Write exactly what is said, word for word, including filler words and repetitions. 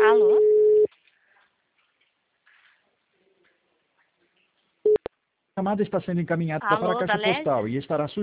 Alô? A chamada está sendo encaminhada para a Alô, caixa Valéria? postal e estará